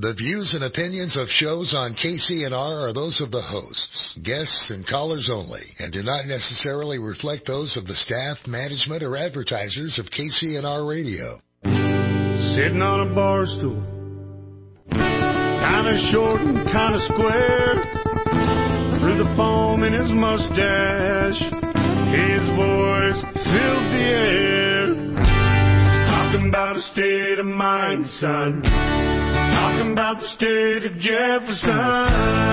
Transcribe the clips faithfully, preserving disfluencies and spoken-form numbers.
The views and opinions of shows on K C N R are those of the hosts, guests, and callers only, and do not necessarily reflect those of the staff, management, or advertisers of K C N R Radio. Sitting on a bar stool, kind of short and kind of square, through the foam in his mustache, his voice filled the air. Talking about a state of mind, son. Talking about the state of Jefferson.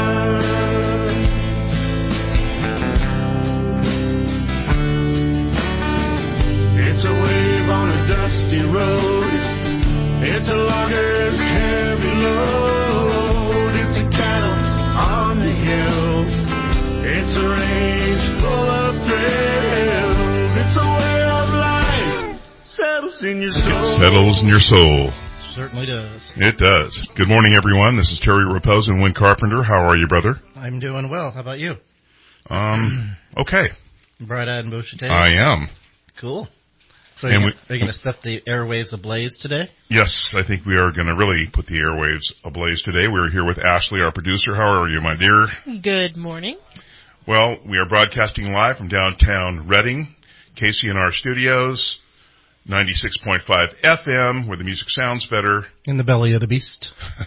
It's a wave on a dusty road. It's a logger's heavy load. It's a cattle on the hill. It's a range full of thrills. It's a way of life. Settles in your soul. It settles in your soul. Certainly does. It does. Good morning, everyone. This is Terry Raposa and Win Carpenter. How are you, brother? I'm doing well. How about you? Um, okay. Bright-eyed and bushy-tailed? I am. Cool. So and are we, you going to set the airwaves ablaze today? Yes, I think we are going to really put the airwaves ablaze today. We're here with Ashley, our producer. How are you, my dear? Good morning. Well, we are broadcasting live from downtown Reading, K C N R Studios, ninety-six point five F M, where the music sounds better. In the belly of the beast.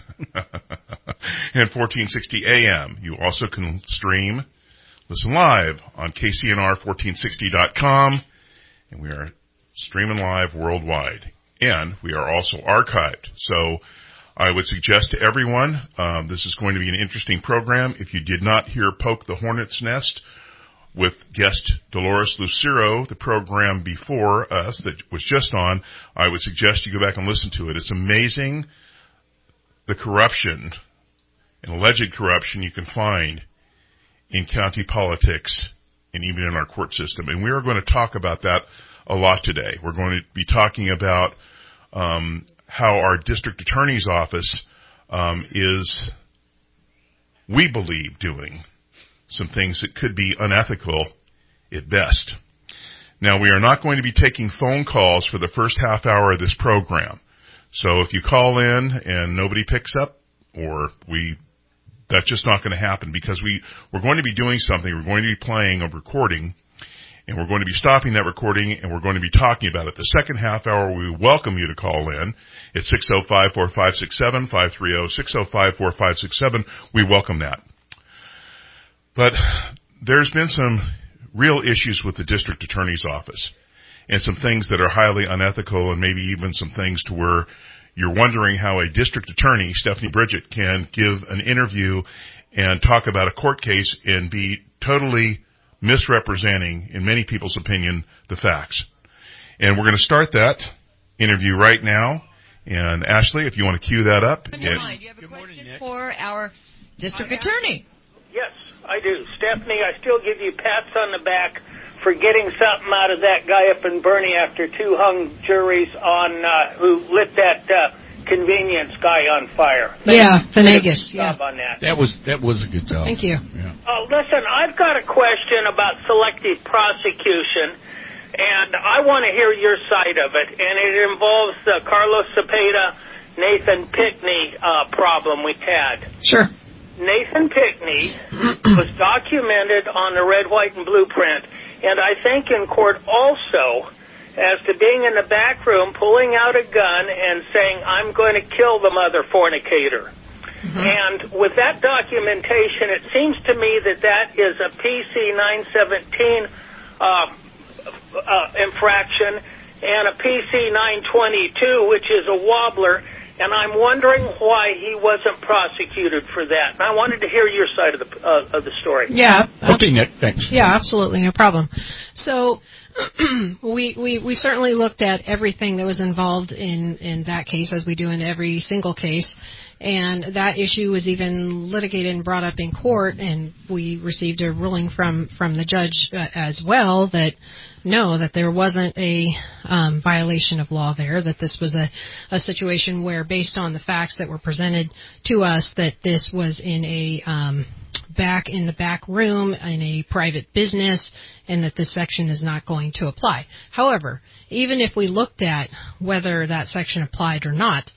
And fourteen sixty A M. You also can stream, listen live on K C N R fourteen sixty dot com, and we are streaming live worldwide. And we are also archived. So I would suggest to everyone, um, this is going to be an interesting program. If you did not hear Poke the Hornet's Nest with guest Dolores Lucero, the program before us that was just on, I would suggest you go back and listen to it. It's amazing the corruption and alleged corruption you can find in county politics and even in our court system. And we are going to talk about that a lot today. We're going to be talking about um, how our district attorney's office um, is, we believe, doing some things that could be unethical at best. Now, we are not going to be taking phone calls for the first half hour of this program. So if you call in and nobody picks up, or we, that's just not going to happen, because we, we're going to be doing something. We're going to be playing a recording, and we're going to be stopping that recording, and we're going to be talking about it. The second half hour, we welcome you to call in. It's six oh five, four five six seven, five three oh, six oh five, four five six seven. We welcome that. But there's been some real issues with the district attorney's office, and some things that are highly unethical, and maybe even some things to where you're wondering how a district attorney, Stephanie Bridget, can give an interview and talk about a court case and be totally misrepresenting, in many people's opinion, the facts. And we're going to start that interview right now. And Ashley, if you want to cue that up. Do you have a question for our district attorney? Yes, I do. Stephanie, I still give you pats on the back for getting something out of that guy up in Bernie after two hung juries on uh, who lit that uh, convenience guy on fire. Yeah, Venegas. Yeah. Yeah. On that. that was that was a good job. Thank you. Yeah. Oh, listen, I've got a question about selective prosecution, and I want to hear your side of it. And it involves the Carlos Cepeda, Nathan Pickney uh, problem we had. Sure. Nathan Pickney was documented on the red, white, and blueprint, and I think in court also as to being in the back room, pulling out a gun and saying, I'm going to kill the mother fornicator. Mm-hmm. And with that documentation, it seems to me that that is a P C nine seventeen uh, uh, infraction and a P C nine twenty-two, which is a wobbler. And I'm wondering why he wasn't prosecuted for that. And I wanted to hear your side of the uh, of the story. Yeah. Okay, Nick, thanks. Yeah, absolutely, no problem. So we, we we certainly looked at everything that was involved in, in that case, as we do in every single case. And that issue was even litigated and brought up in court, and we received a ruling from, from the judge uh, as well that no, that there wasn't a um, violation of law there, that this was a, a situation where, based on the facts that were presented to us, that this was in a um, back in the back room in a private business, and that this section is not going to apply. However, even if we looked at whether that section applied or not,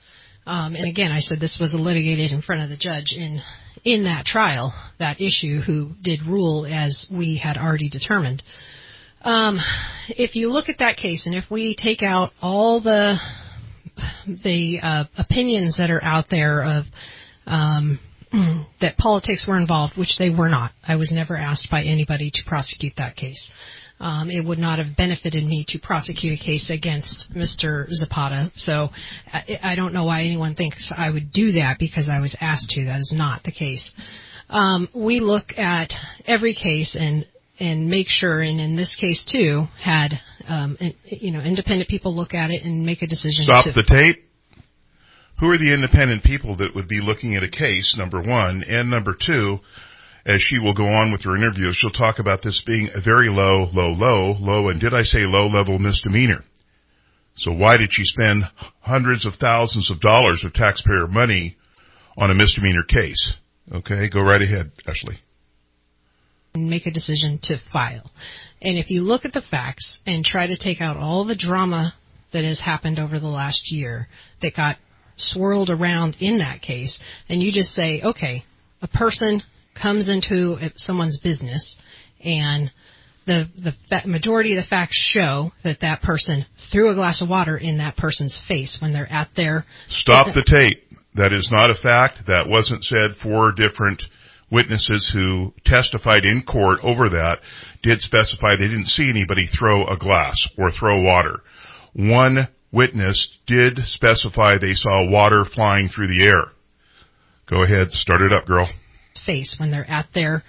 Um, and again, I said this was litigated in front of the judge in in that trial, that issue, who did rule as we had already determined. Um, if you look at that case, and if we take out all the the uh, opinions that are out there of um, that politics were involved, which they were not. I was never asked by anybody to prosecute that case. Um, it would not have benefited me to prosecute a case against Mister Zapata. So I, I don't know why anyone thinks I would do that because I was asked to. That is not the case. Um, we look at every case and and make sure, and in this case too, had um, you know independent people look at it and make a decision. Stop to the tape. Who are the independent people that would be looking at a case, number one, and number two, as she will go on with her interview, she'll talk about this being a very low, low, low, low, and did I say low-level misdemeanor? So why did she spend hundreds of thousands of dollars of taxpayer money on a misdemeanor case? Okay, go right ahead, Ashley. And make a decision to file. And if you look at the facts and try to take out all the drama that has happened over the last year that got swirled around in that case, and you just say, okay, a person comes into someone's business, and the the majority of the facts show that that person threw a glass of water in that person's face when they're at their... Stop the tape. That is not a fact. That wasn't said. Four different witnesses who testified in court over that did specify they didn't see anybody throw a glass or throw water. One witness did specify they saw water flying through the air. Go ahead. Start it up, girl. Face when they're at their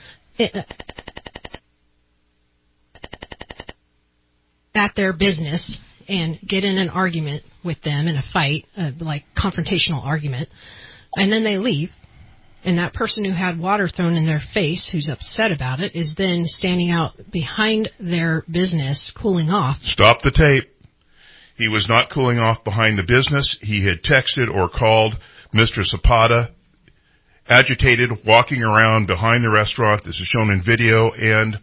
at their business and get in an argument with them in a fight, uh, like confrontational argument, and then they leave, and that person who had water thrown in their face, who's upset about it, is then standing out behind their business cooling off. Stop the tape. He was not cooling off behind the business. He had texted or called Mister Zapata, agitated, walking around behind the restaurant. This is shown in video, and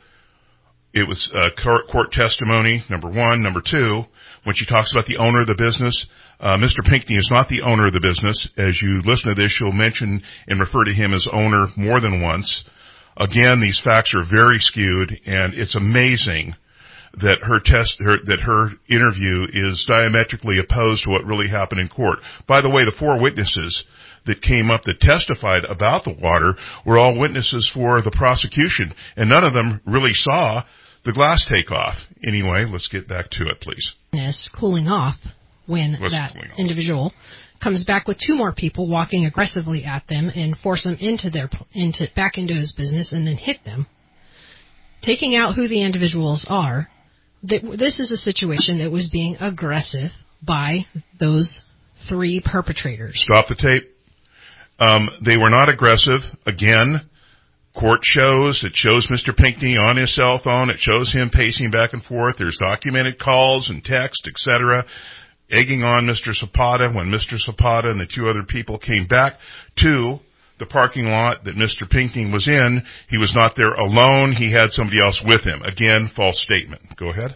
it was uh, court, court testimony, number one. Number two, when she talks about the owner of the business, uh, Mister Pinckney is not the owner of the business. As you listen to this, she'll mention and refer to him as owner more than once. Again, these facts are very skewed, and it's amazing that her test, her, that her interview is diametrically opposed to what really happened in court. By the way, the four witnesses that came up that testified about the water were all witnesses for the prosecution, and none of them really saw the glass take off. Anyway, let's get back to it, please. Cooling off when What's that cooling off? individual comes back with two more people walking aggressively at them and force them into their into back into his business and then hit them, taking out who the individuals are. This is a situation that was being aggressive by those three perpetrators. Stop the tape. Um, they were not aggressive. Again, court shows, it shows Mister Pinckney on his cell phone. It shows him pacing back and forth. There's documented calls and text, et cetera, egging on Mister Zapata when Mister Zapata and the two other people came back to the parking lot that Mister Pinckney was in. He was not there alone. He had somebody else with him. Again, false statement. Go ahead.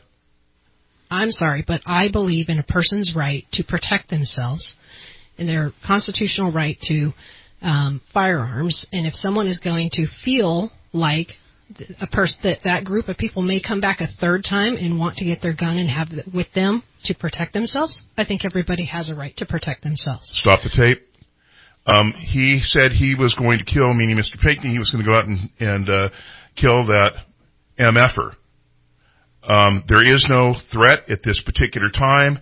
I'm sorry, but I believe in a person's right to protect themselves, in their constitutional right to um, firearms. And if someone is going to feel like a person that that group of people may come back a third time and want to get their gun and have it with them to protect themselves, I think everybody has a right to protect themselves. Stop the tape. Um, he said he was going to kill, meaning Mister Pinckney, he was going to go out and, and uh, kill that M F-er. Um, there is no threat at this particular time.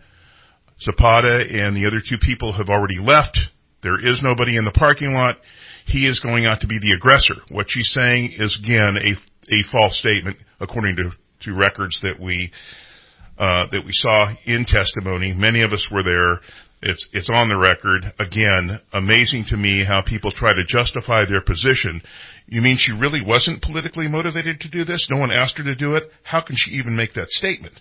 Zapata and the other two people have already left. There is nobody in the parking lot. He is going out to be the aggressor. What she's saying is, again, a, a false statement, according to, to records that we uh, that we saw in testimony. Many of us were there. It's it's on the record. Again, amazing to me how people try to justify their position. You mean she really wasn't politically motivated to do this? No one asked her to do it? How can she even make that statement?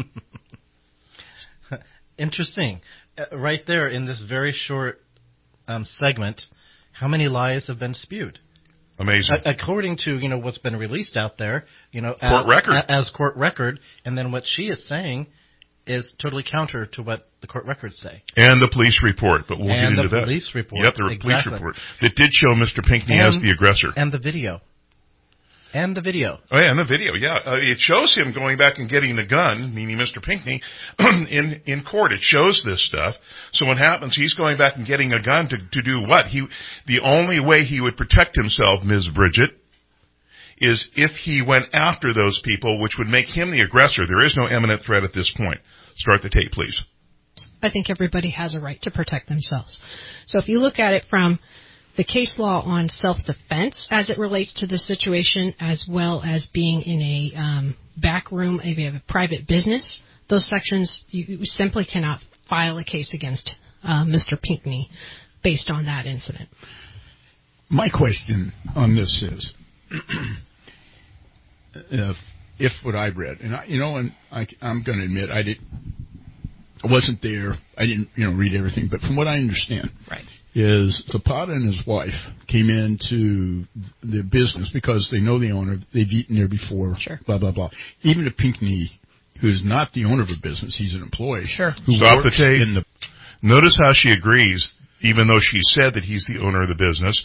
Interesting. Uh, right there in this very short um, segment, how many lies have been spewed? Amazing. A- according to, you know, what's been released out there, you know, court as, record. A- as court record, and then what she is saying is totally counter to what the court records say. And the police report, but we'll and get into the that. police report. Yep, the exactly. police report that did show Mister Pinckney and, as the aggressor. And the video. And the video. Oh, yeah, and the video, yeah. Uh, it shows him going back and getting the gun, meaning Mister Pinckney, in, in court. It shows this stuff. So what happens, he's going back and getting a gun to, to do what? He, the only way he would protect himself, Miz Bridget, is if he went after those people, which would make him the aggressor. There is no imminent threat at this point. Start the tape, please. I think everybody has a right to protect themselves. So if you look at it from the case law on self-defense as it relates to the situation, as well as being in a um, back room, if you have a private business, those sections, you, you simply cannot file a case against uh, Mister Pinckney based on that incident. My question on this is, if, if what I've read, and I, you know, and I, I'm going to admit I did, I wasn't there, I didn't, you know, read everything, but from what I understand, right. is Zapata and his wife came into the business because they know the owner, they've eaten there before, sure. blah, blah, blah. Even to Pinckney, who's not the owner of a business, he's an employee. Sure. Who Stop the works tape. in the... Notice how she agrees, even though she said that he's the owner of the business.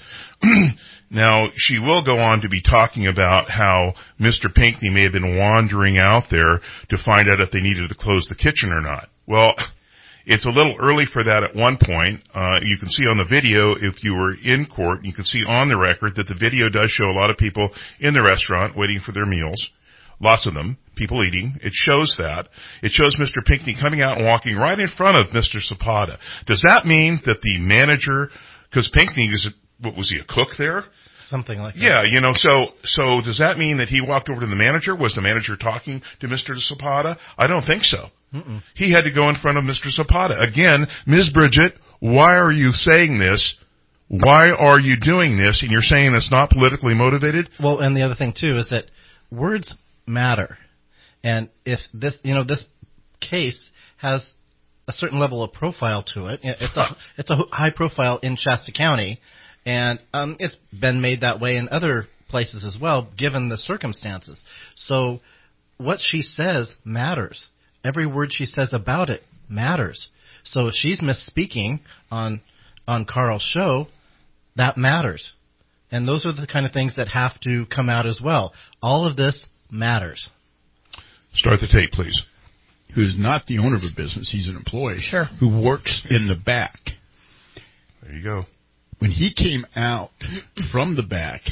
Now, she will go on to be talking about how Mister Pinckney may have been wandering out there to find out if they needed to close the kitchen or not. Well, it's a little early for that at one point. Uh, you can see on the video, if you were in court, you can see on the record that the video does show a lot of people in the restaurant waiting for their meals. Lots of them, people eating. It shows that. It shows Mister Pinckney coming out and walking right in front of Mister Zapata. Does that mean that the manager, because Pinckney is, a, what was he, a cook there? Something like that. Yeah, you know, so, so does that mean that he walked over to the manager? Was the manager talking to Mister Zapata? I don't think so. Mm-mm. He had to go in front of Mister Zapata. Again, Miz Bridget, why are you saying this? Why are you doing this? And you're saying it's not politically motivated? Well, and the other thing, too, is that words matter. And if this, you know, this case has a certain level of profile to it. It's a, it's a high profile in Shasta County, and um, it's been made that way in other places as well, given the circumstances. So what she says matters. Every word she says about it matters. So if she's misspeaking on on Carl's show, that matters. And those are the kind of things that have to come out as well. All of this matters. Start the tape, please. Who's not the owner of a business, he's an employee. Sure. Who works in the back. There you go. When he came out from the back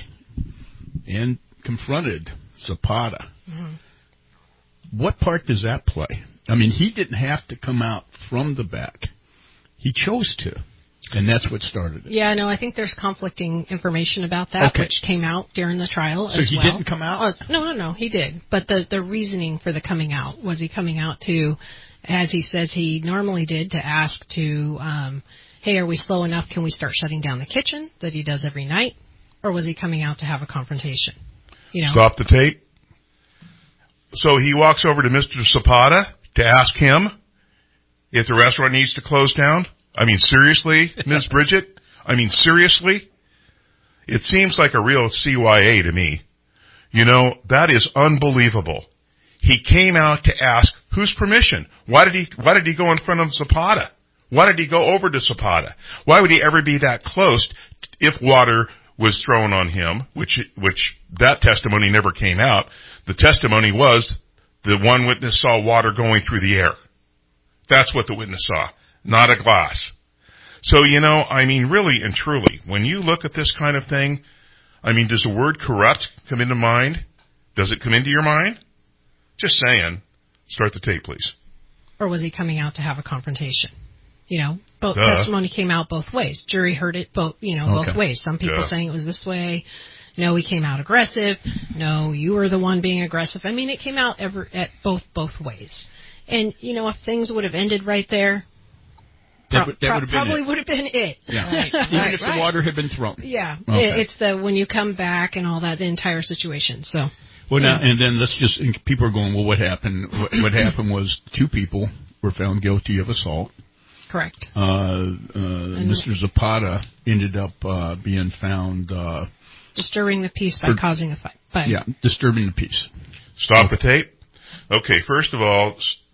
and confronted Zapata, mm-hmm. what part does that play? I mean, he didn't have to come out from the back. He chose to. And that's what started it. Yeah, no, I think there's conflicting information about that, okay. which came out during the trial so as he well. didn't come out? Oh, no, no, no, he did. But the, the reasoning for the coming out, was he coming out to, as he says he normally did, to ask to, um, hey, are we slow enough? Can we start shutting down the kitchen that he does every night? Or was he coming out to have a confrontation? You know? Stop the tape. So he walks over to Mister Zapata to ask him if the restaurant needs to close down? I mean, seriously, Miz Bridget? I mean, seriously? It seems like a real C Y A to me. You know, that is unbelievable. He came out to ask whose permission? Why did he, why did he go in front of Zapata? Why did he go over to Zapata? Why would he ever be that close if water was thrown on him, which, which that testimony never came out. The testimony was the one witness saw water going through the air. That's what the witness saw, not a glass. So, you know, I mean, really and truly, when you look at this kind of thing, I mean, does the word corrupt come into mind? Does it come into your mind? Just saying. Start the tape, please. Or was he coming out to have a confrontation? You know, both Duh. testimony came out both ways. Jury heard it both, you know, okay. both ways. Some people Duh. saying it was this way. No, he came out aggressive. No, you were the one being aggressive. I mean, it came out ever at both both ways. And you know, if things would have ended right there, That, pro- would, that pro- would have been probably it. would have been it. Yeah. Right. Even right, if right. the water had been thrown. Yeah, Okay. it, it's the when you come back and all that, the entire situation. So. Well, now, yeah. and then let's just, and people are going, well, what happened? What, what happened was two people were found guilty of assault. Correct. Uh, uh, Mister Zapata ended up uh, being found... Uh, disturbing the peace by for, causing a fight. But yeah, disturbing the peace. Stop the tape. Okay, first of all,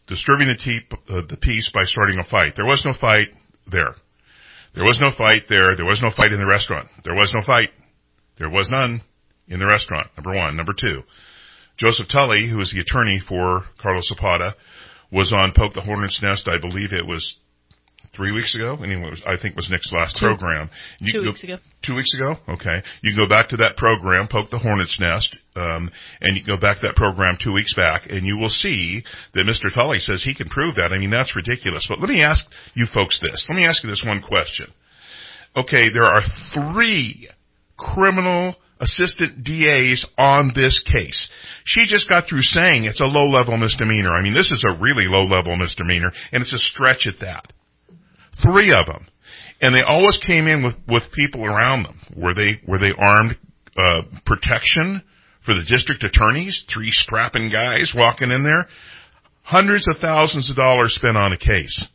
disturbing the, te- uh, the peace by starting a fight. There was no fight there. There was no fight there. There was no fight in the restaurant. There was no fight. There was none in the restaurant, number one. Number two, Joseph Tully, who is the attorney for Carlos Zapata, was on Poke the Hornet's Nest, I believe it was three weeks ago. Anyway, I think it was Nick's last two, program. You two go, weeks ago. Two weeks ago? Okay. You can go back to that program, Poke the Hornet's Nest, um, and you can go back to that program two weeks back, and you will see that Mister Tully says he can prove that. I mean, that's ridiculous. But let me ask you folks this. Let me ask you this one question. Okay, there are three criminal assistant D As on this case. She just got through saying it's a low-level misdemeanor. I mean, this is a really low-level misdemeanor, and it's a stretch at that. Three of them. And they always came in with, with people around them. Were they, were they armed, uh, protection for the district attorneys? Three strapping guys walking in there? Hundreds of thousands of dollars spent on a case.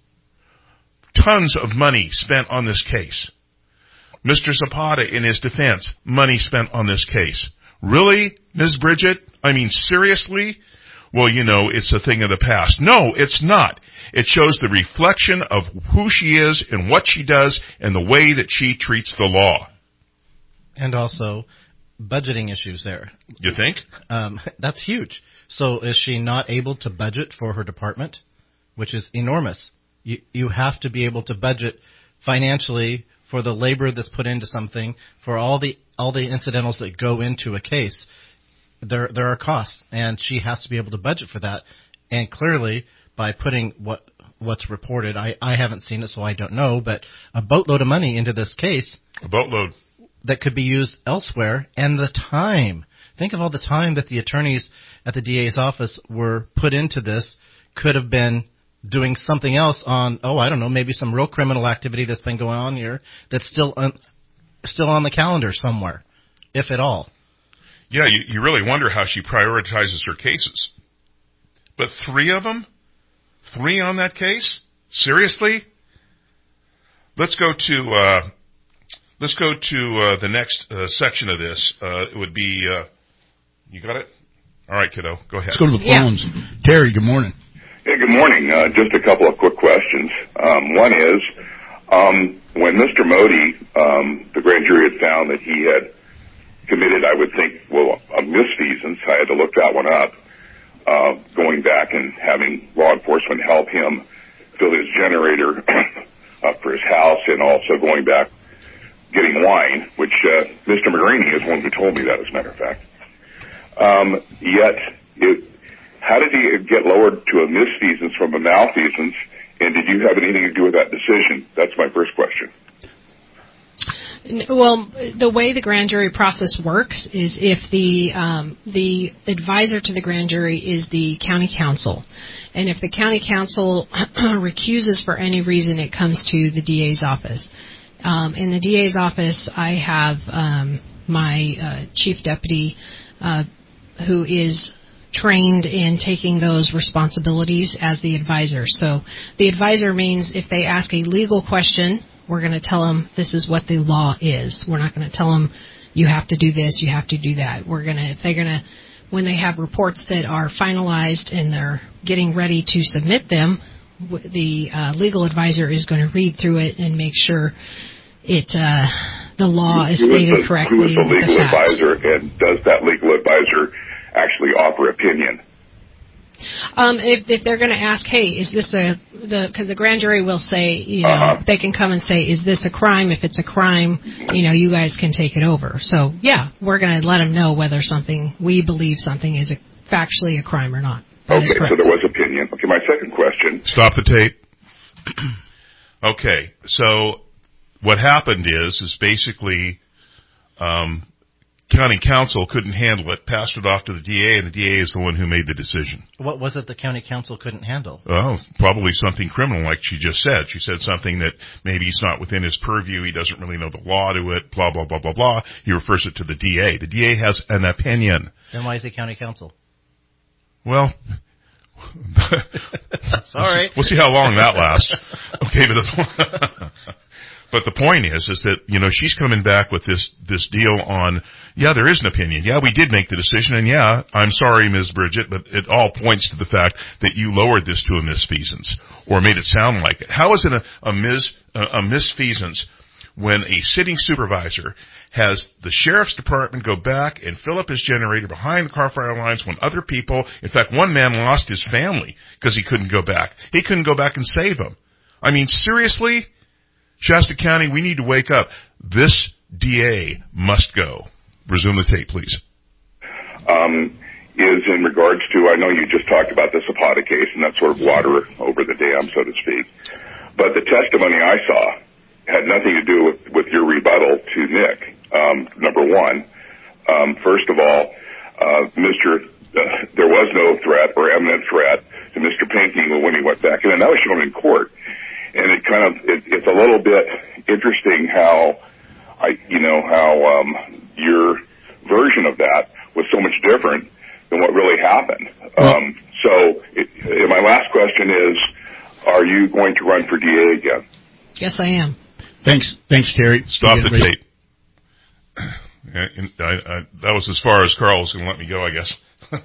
Tons of money spent on this case. Mister Zapata, in his defense, money spent on this case. Really, Miz Bridget? I mean, seriously? Well, you know, it's a thing of the past. No, it's not. It shows the reflection of who she is and what she does and the way that she treats the law. And also, budgeting issues there. You think? Um, that's huge. So is she not able to budget for her department, which is enormous? You, you have to be able to budget financially for the labor that's put into something, for all the all the incidentals that go into a case. There there are costs, and she has to be able to budget for that. And clearly, by putting what what's reported, I, I haven't seen it, so I don't know, but a boatload of money into this case. A boatload. That could be used elsewhere, and the time. Think of all the time that the attorneys at the D A's office were put into this, could have been doing something else on, oh, I don't know, maybe some real criminal activity that's been going on here that's still un, still on the calendar somewhere, if at all. Yeah, you, you really wonder how she prioritizes her cases. But three of them? Three on that case? Seriously? Let's go to uh, let's go to uh, the next uh, section of this. Uh, it would be, uh, you got it? All right, kiddo, go ahead. Let's go to the phones. Yeah. Terry, good morning. Hey, good morning. Uh, just a couple of quick questions. Um, one is, um, when Mister Modi, um, the grand jury had found that he had committed, I would think, well, a misfeasance. I had to look that one up. Uh, going back and having law enforcement help him fill his generator up for his house, and also going back getting wine, which uh, Mister McGraney is one who told me that, as a matter of fact. Um, yet, it, how did he get lowered to a misfeasance from a malfeasance, and did you have anything to do with that decision? That's my first question. Well, the way the grand jury process works is if the um, the advisor to the grand jury is the county council, and if the county council recuses for any reason, it comes to the D A's office. Um, in the D A's office, I have um, my uh, chief deputy, uh, who is trained in taking those responsibilities as the advisor. So the advisor means if they ask a legal question, we're going to tell them this is what the law is. We're not going to tell them you have to do this, you have to do that. We're going to, if they're going to, when they have reports that are finalized and they're getting ready to submit them, the uh, legal advisor is going to read through it and make sure it uh, the law is stated correctly. Who is the legal the facts. advisor, and does that legal advisor actually offer opinion? Um, if, if they're going to ask, hey, is this a, the, because the grand jury will say, you know, uh-huh. they can come and say, is this a crime? If it's a crime, you know, you guys can take it over. So, yeah, we're going to let them know whether something, we believe something is a, factually a crime or not. That okay, so there was opinion. Okay, my second question. Stop the tape. Okay, so what happened is, is basically, um, county council couldn't handle it, passed it off to the D A, and the D A is the one who made the decision. What was it the county council couldn't handle? Oh, probably something criminal, like she just said. She said something that maybe it's not within his purview, he doesn't really know the law to it, blah, blah, blah, blah, blah. He refers it to the D A. The D A has an opinion. Then why is it county council? Well, sorry. We'll see how long that lasts. Okay, but But the point is, is that, you know, she's coming back with this, this deal on, yeah, there is an opinion. Yeah, we did make the decision. And yeah, I'm sorry, Miz Bridget, but it all points to the fact that you lowered this to a misfeasance or made it sound like it. How is it a, a mis, a, a misfeasance when a sitting supervisor has the sheriff's department go back and fill up his generator behind the car fire lines when other people, in fact, one man lost his family because he couldn't go back. He couldn't go back and save him. I mean, seriously? Shasta County, we need to wake up. This D A must go. Resume the tape, please. Um, is in regards to, I know you just talked about the Zapata case, and that's sort of water over the dam, so to speak. But the testimony I saw had nothing to do with, with your rebuttal to Nick. Um, number one, um, first of all, uh, Mister Uh, there was no threat or imminent threat to Mister Pinckney when he went back, and then that was shown in court. And it kind of, it, it's a little bit interesting how, I, you know, how um, your version of that was so much different than what really happened. Um, so it, my last question is, are you going to run for D A again? Yes, I am. Thanks, thanks, Terry. Stop the ready. tape. I, I, that was as far as Carl was going to let me go, I guess.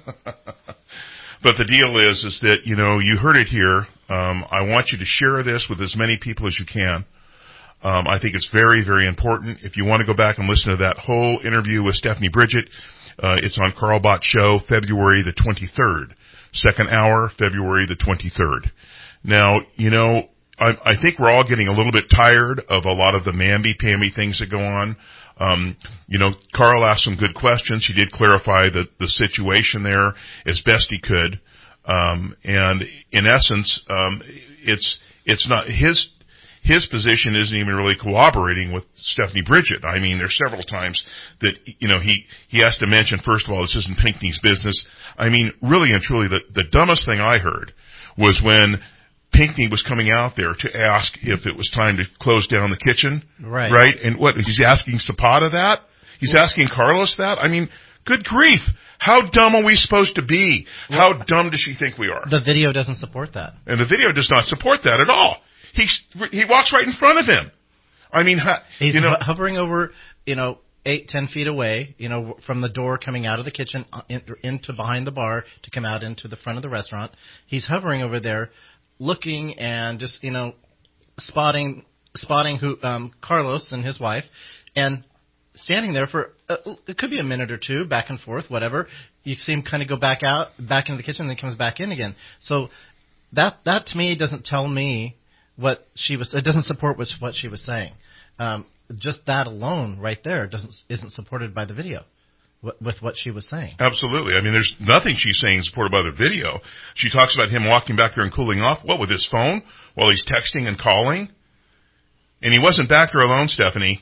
But the deal is, is that, you know, you heard it here. Um, I want you to share this with as many people as you can. Um, I think it's very, very important. If you want to go back and listen to that whole interview with Stephanie Bridget, uh, it's on Carl Bott's show, February the twenty-third. Second hour, February the twenty-third. Now, you know, I, I think we're all getting a little bit tired of a lot of the mamby-pamby things that go on. Um, you know, Carl asked some good questions. He did clarify the, the situation there as best he could. Um, and in essence, um, it's, it's not his, his position isn't even really cooperating with Stephanie Bridget. I mean, there's several times that, you know, he, he has to mention, first of all, this isn't Pinckney's business. I mean, really and truly, the, the dumbest thing I heard was when Pinckney was coming out there to ask if it was time to close down the kitchen. Right. Right? And what, he's asking Zapata that? He's asking Carlos that? I mean, good grief. How dumb are we supposed to be? How dumb does she think we are? The video doesn't support that. And the video does not support that at all. He, he walks right in front of him. I mean, he's you know, hovering over, you know, eight, ten feet away, you know, from the door coming out of the kitchen in, into behind the bar to come out into the front of the restaurant. He's hovering over there, looking and just, you know, spotting spotting who um, Carlos and his wife, and standing there for uh, it could be a minute or two, back and forth, whatever. You see him kind of go back out, back into the kitchen, and then comes back in again. So that that to me doesn't tell me what she was. It doesn't support what what she was saying. Um, just that alone, right there, doesn't isn't supported by the video. With what she was saying. Absolutely. I mean, there's nothing she's saying supported by the video. She talks about him walking back there and cooling off. What, with his phone? While he's texting and calling? And he wasn't back there alone, Stephanie.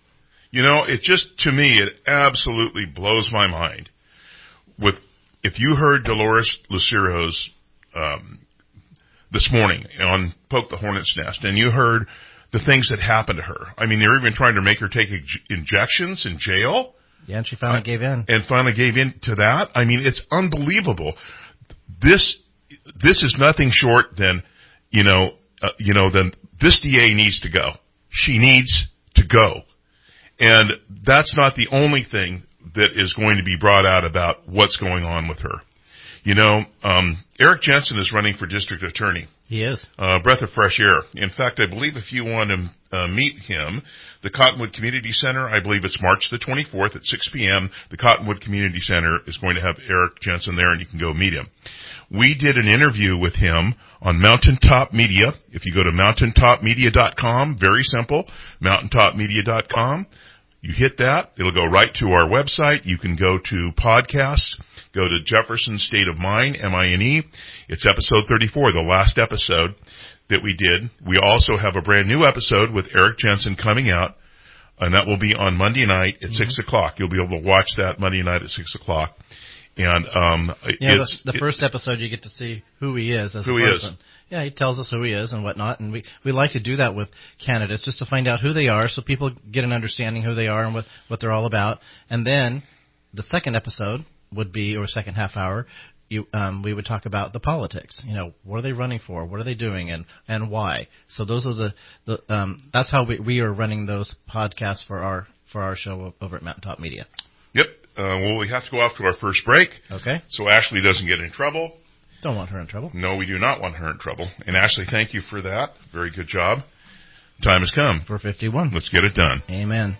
You know, it just, to me, it absolutely blows my mind. With, if you heard Dolores Lucero's, um, this morning on Poke the Hornet's Nest, and you heard the things that happened to her. I mean, they're even trying to make her take injections in jail. Yeah, and she finally uh, gave in. And finally gave in to that. I mean, it's unbelievable. This this is nothing short than, you know, uh, you know, than this D A needs to go. She needs to go. And that's not the only thing that is going to be brought out about what's going on with her. You know, um, Eric Jensen is running for district attorney. He is. Uh, breath of fresh air. In fact, I believe if you want to uh, meet him, the Cottonwood Community Center, I believe it's March the twenty-fourth at six p.m., the Cottonwood Community Center is going to have Eric Jensen there, and you can go meet him. We did an interview with him on Mountaintop Media. If you go to mountaintop media dot com, very simple, mountaintop media dot com. You hit that, it'll go right to our website. You can go to podcasts, go to Jefferson State of Mind, M I N E. It's episode thirty-four, the last episode that we did. We also have a brand new episode with Eric Jensen coming out, and that will be on Monday night at mm-hmm. six o'clock. You'll be able to watch that Monday night at six o'clock. And, um, yeah, it's, the, the it, first episode you get to see who he is as who a person. He is. Yeah, he tells us who he is and whatnot, and we, we like to do that with candidates just to find out who they are so people get an understanding who they are and what, what they're all about. And then the second episode would be, or second half hour, you, um, we would talk about the politics. You know, what are they running for? What are they doing, and, and why? So those are the, the um, that's how we, we are running those podcasts for our for our show over at Mountaintop Media. Yep. Uh, well, we have to go off to our first break. Okay. So Ashley doesn't get in trouble. Don't want her in trouble. No, we do not want her in trouble. And Ashley, thank you for that. Very good job. Time has come. For fifty-one. Let's get it done. Amen.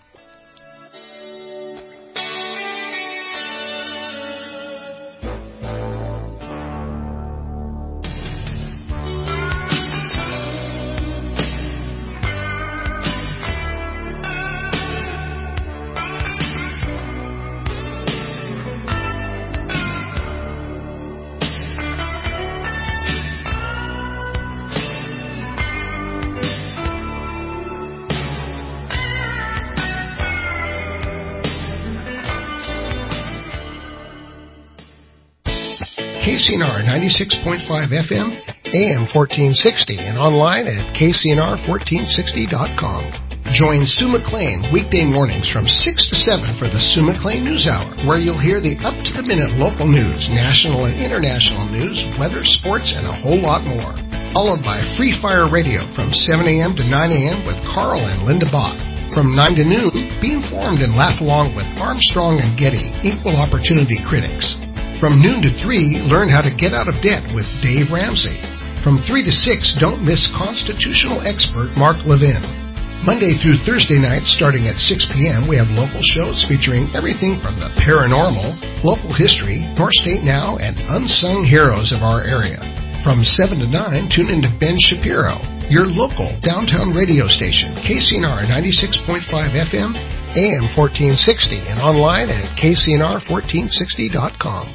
K C N R ninety-six point five F M, A M fourteen sixty, and online at K C N R fourteen sixty dot com. Join Sue McLean weekday mornings from six to seven for the Sue McLean News Hour, where you'll hear the up-to-the-minute local news, national and international news, weather, sports, and a whole lot more. Followed by Free Fire Radio from seven a.m. to nine a.m. with Carl and Linda Bach. From nine to noon, be informed and laugh along with Armstrong and Getty, equal opportunity critics. From noon to three, learn how to get out of debt with Dave Ramsey. From three to six, don't miss constitutional expert Mark Levin. Monday through Thursday nights, starting at six p.m., we have local shows featuring everything from the paranormal, local history, North State Now, and unsung heroes of our area. From seven to nine, tune into Ben Shapiro, your local downtown radio station, K C N R ninety-six point five F M, A M fourteen sixty, and online at K C N R fourteen sixty dot com.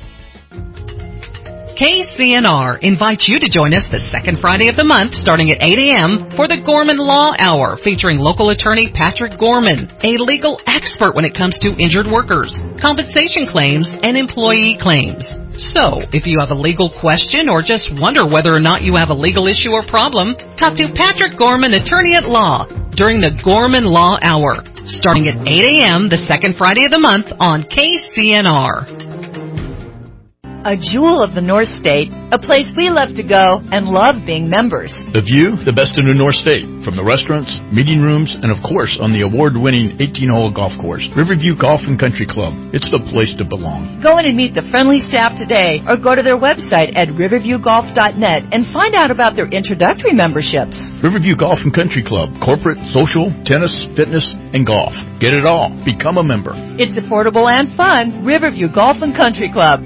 K C N R invites you to join us the second Friday of the month starting at eight a.m. for the Gorman Law Hour featuring local attorney Patrick Gorman, a legal expert when it comes to injured workers, compensation claims, and employee claims. So, if you have a legal question or just wonder whether or not you have a legal issue or problem, talk to Patrick Gorman, attorney at law, during the Gorman Law Hour starting at eight a.m. the second Friday of the month on K C N R. A jewel of the North State, a place we love to go and love being members. The view, the best in the North State, from the restaurants, meeting rooms, and of course on the award-winning eighteen-hole golf course, Riverview Golf and Country Club. It's the place to belong. Go in and meet the friendly staff today or go to their website at riverview golf dot net and find out about their introductory memberships. Riverview Golf and Country Club, corporate, social, tennis, fitness, and golf. Get it all. Become a member. It's affordable and fun. Riverview Golf and Country Club.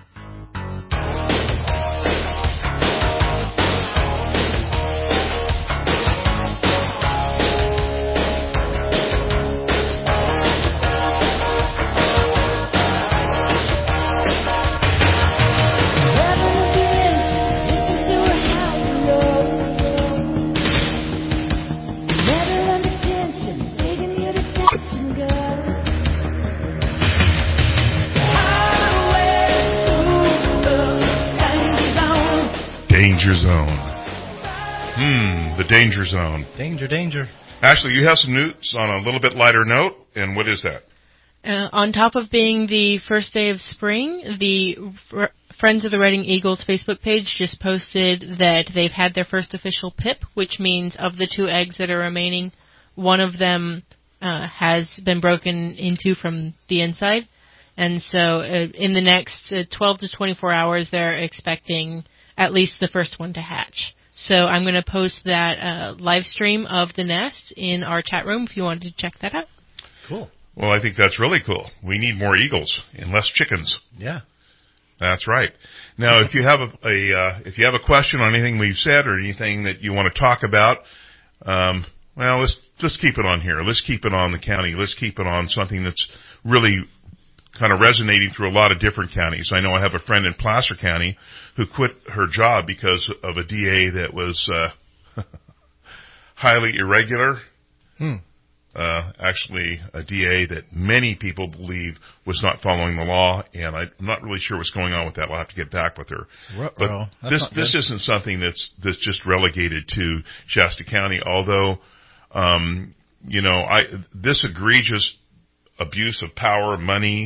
Danger Zone. Hmm, the Danger Zone. Danger, danger. Ashley, you have some news on a little bit lighter note, and what is that? Uh, on top of being the first day of spring, the R- Friends of the Reading Eagles Facebook page just posted that they've had their first official P I P, which means of the two eggs that are remaining, one of them uh, has been broken into from the inside. And so uh, in the next uh, twelve to twenty-four hours, they're expecting at least the first one to hatch. So I'm going to post that uh, live stream of the nest in our chat room if you wanted to check that out. Cool. Well, I think that's really cool. We need more eagles and less chickens. Yeah. That's right. Now, if you have a, a uh, if you have a question on anything we've said or anything that you want to talk about, um, well, let's let's keep it on here. Let's keep it on the county. Let's keep it on something that's really kind of resonating through a lot of different counties. I know I have a friend in Placer County who quit her job because of a D A that was uh, highly irregular. Hmm. Uh, actually, a D A that many people believe was not following the law, and I'm not really sure what's going on with that. I'll have to get back with her. Ruh-roh. But this this isn't something that's that's just relegated to Shasta County. Although, um, you know, I this egregious abuse of power, money,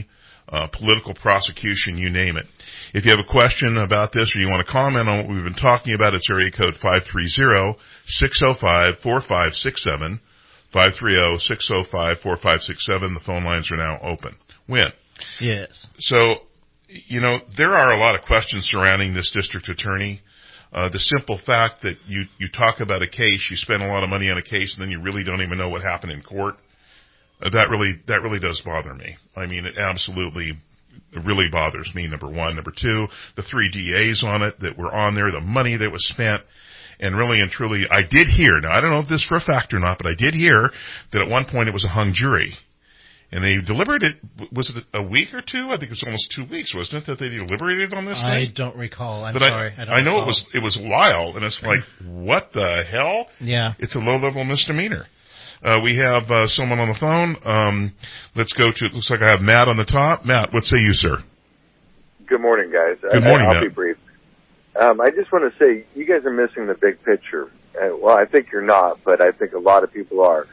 uh, political prosecution, you name it. If you have a question about this or you want to comment on what we've been talking about, it's area code five three zero, six zero five, four five six seven, five three zero, six zero five, four five six seven. The phone lines are now open. Win. Yes. So, you know, there are a lot of questions surrounding this district attorney. Uh, the simple fact that you, you talk about a case, you spend a lot of money on a case, and then you really don't even know what happened in court. Uh, that really, that really does bother me. I mean, it absolutely, it really bothers me, number one. Number two, the three D As on it that were on there, the money that was spent, and really and truly, I did hear, now I don't know if this is for a fact or not, but I did hear that at one point it was a hung jury. And they deliberated, was it a week or two? I think it was almost two weeks, wasn't it, that they deliberated on this I thing? don't recall. I'm but sorry. I, I, don't I know recall. it was it was a while, and it's like, what the hell? Yeah. It's a low-level misdemeanor. Uh, we have uh, someone on the phone. Um, let's go to, it looks like I have Matt on the top. Matt, what say you, sir? Good morning, guys. Good morning, I, I'll Matt. be brief. Um, I just want to say, you guys are missing the big picture. Uh, well, I think you're not, but I think a lot of people are.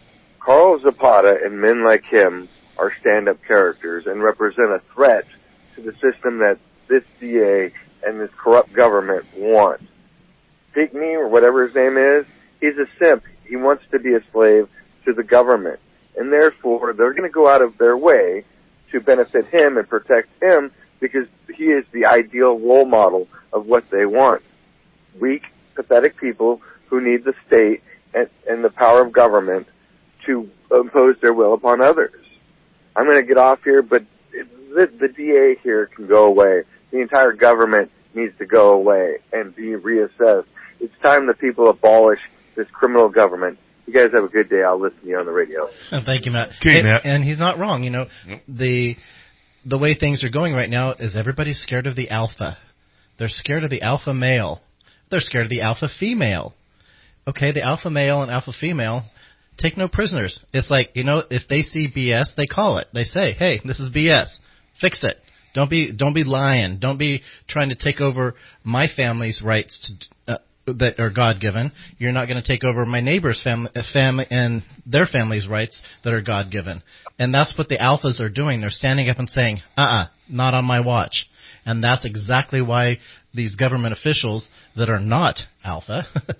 Carl Zapata and men like him are stand-up characters and represent a threat to the system that this D A and this corrupt government want. Pinkney, or whatever his name is, he's a simp. He wants to be a slave to the government. And therefore, they're going to go out of their way to benefit him and protect him because he is the ideal role model of what they want. Weak, pathetic people who need the state and, and the power of government to impose their will upon others. I'm going to get off here, but the, the D A here can go away. The entire government needs to go away and be reassessed. It's time that people abolish this criminal government. You guys have a good day. I'll listen to you on the radio. Oh, thank you, Matt. Okay, and, Matt. And he's not wrong. You know, Nope. the the way things are going right now is everybody's scared of the alpha. They're scared of the alpha male. They're scared of the alpha female. Okay, the alpha male and alpha female take no prisoners. It's like, you know, if they see B S, they call it. They say, hey, this is B S. Fix it. Don't be don't be lying. Don't be trying to take over my family's rights to, uh, that are God-given. You're not going to take over my neighbor's family, family and their family's rights that are God-given. And that's what the alphas are doing. They're standing up and saying, uh-uh, not on my watch. And that's exactly why these government officials that are not alpha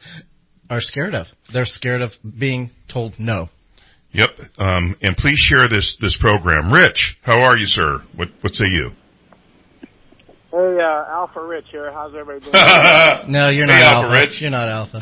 are scared of. They're scared of being told no. Yep. Um, and please share this, this program. Rich, how are you, sir? What, what say you? Hey, uh, Alpha Rich here. How's everybody doing? No, you're Hey, not Alpha alpha. Rich. You're not alpha.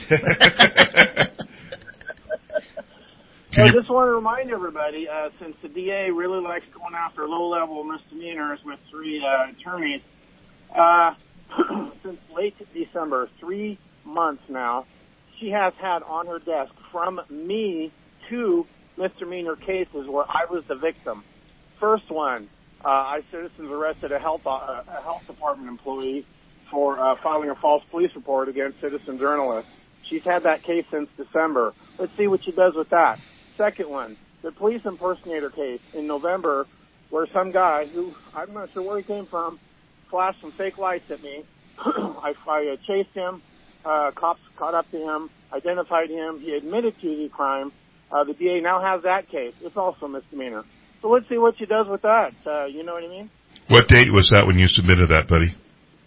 I just want to remind everybody, uh, since the D A really likes going after low-level misdemeanors with three uh, attorneys, uh, since late December, three months now, she has had on her desk from me two misdemeanor cases where I was the victim. First one, uh, I citizens arrested a health uh, a health department employee for uh, filing a false police report against citizen journalists. She's had that case since December. Let's see what she does with that. Second one, the police impersonator case in November, where some guy who I'm not sure where he came from flashed some fake lights at me. I, I uh, chased him. Uh, cops caught up to him, identified him. He admitted to the crime. Uh, the D A now has that case. It's also a misdemeanor. So let's see what she does with that. Uh, you know what I mean? What date was that when you submitted that, buddy?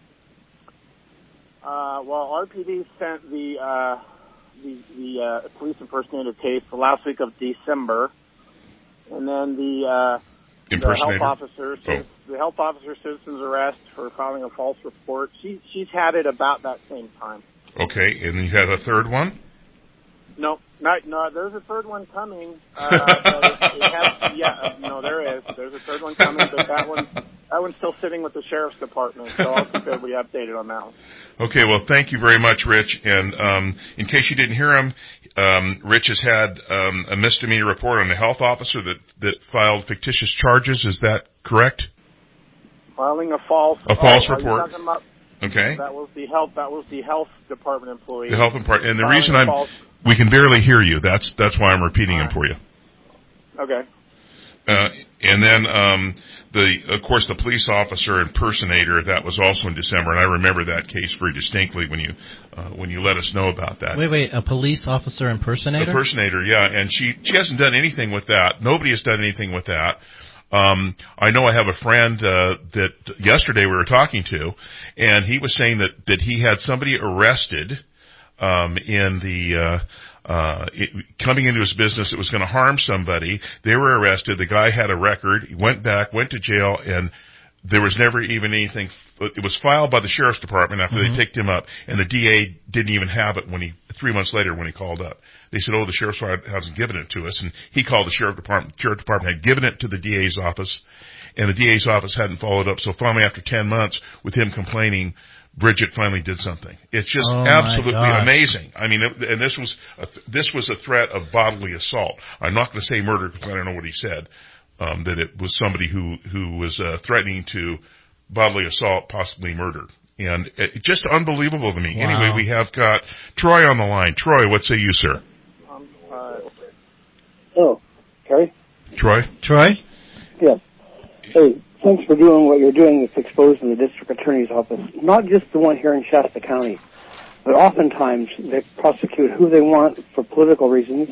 Uh, well, R P D sent the uh, the, the uh, police impersonator case the last week of December, and then the, uh, the health officer, oh. the health officer citizen's arrest for filing a false report. She she's had it about that same time. Okay, and you had a third one? No, not, no, there's a third one coming. Uh, but it, it has, yeah, uh, no, there is. There's a third one coming, but that one, that one's still sitting with the sheriff's department, so I'll keep everybody updated on that one. Okay, well, thank you very much, Rich. And um, in case you didn't hear him, um, Rich has had um, a misdemeanor report on a health officer that, that filed fictitious charges. Is that correct? Filing a false a false oh, report. About, okay. That was the health. That was the health department employee. The health department, and the Filing reason I'm false, we can barely hear you. That's that's why I'm repeating right. them for you. Okay. Uh, and then, um, the, of course, the police officer impersonator, that was also in December, and I remember that case very distinctly when you, uh, when you let us know about that. Wait, wait, a police officer impersonator? Impersonator, yeah, and she, she hasn't done anything with that. Nobody has done anything with that. Um, I know I have a friend uh, that yesterday we were talking to, and he was saying that, that he had somebody arrested um, in the uh, uh, it, coming into his business. It was going to harm somebody. They were arrested. The guy had a record. He went back, went to jail, and there was never even anything. It was filed by the sheriff's department after mm-hmm. they picked him up, and the D A didn't even have it when he three months later when he called up. They said, "Oh, the sheriff's department hasn't given it to us," and he called the sheriff department. The sheriff department had given it to the D A's office, and the D A's office hadn't followed up. So finally, after ten months, with him complaining, Bridget finally did something. It's just oh absolutely amazing. I mean, it, and this was a, this was a threat of bodily assault. I'm not going to say murder because I don't know what he said. Um, that it was somebody who who was uh, threatening to bodily assault, possibly murder. And it, just unbelievable to me. Wow. Anyway, we have got Troy on the line. Troy, what say you, sir? Um, uh, oh, Terry? Troy? Troy? Yes. Hey, thanks for doing what you're doing with exposing the district attorney's office. Not just the one here in Shasta County, but oftentimes they prosecute who they want for political reasons,